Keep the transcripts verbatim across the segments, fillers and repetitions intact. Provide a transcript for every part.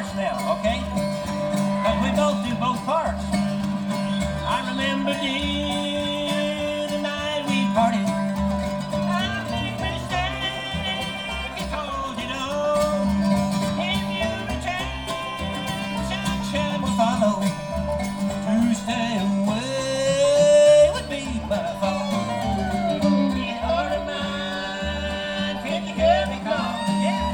parts now, okay? Because we both do both parts. I remember dear, the night we parted. I made a mistake because you know, if you return, sunshine will follow. To stay away would be my fault. You heart of mine, can you hear me call? Yeah.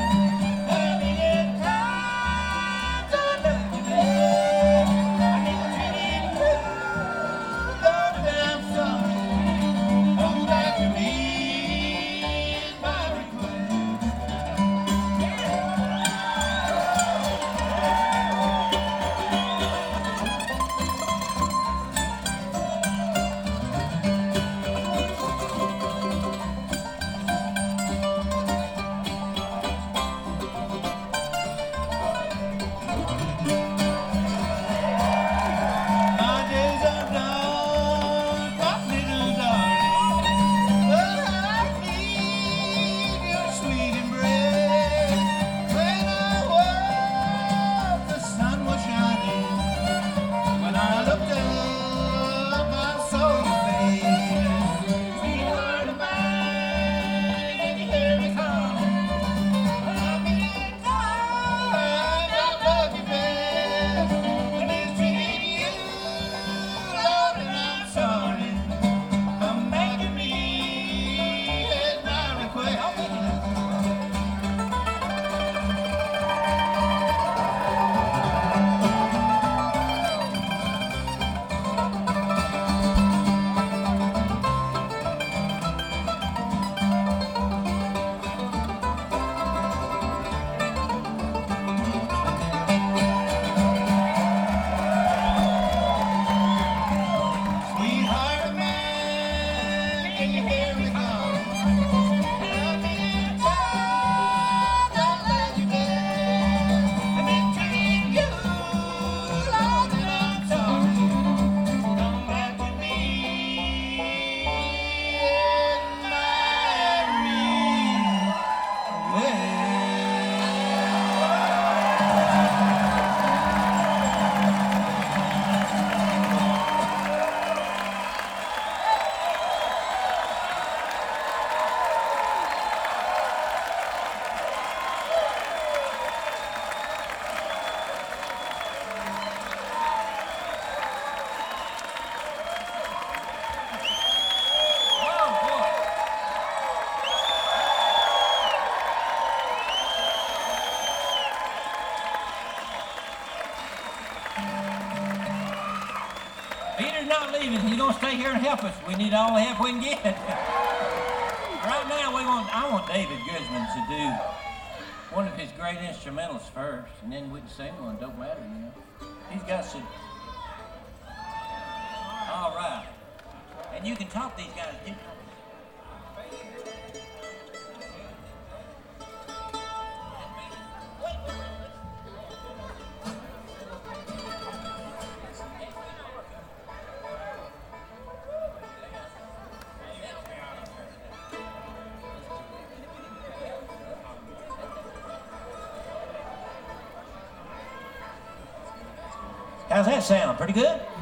Peter's not leaving. He's gonna stay here and help us. We need all the help we can get. Right now, we want I want David Guzman to do one of his great instrumentals first, and then we can sing one. Don't matter, you know. He's got some. All right, and you can talk these guys. Too. How's that sound? Pretty good?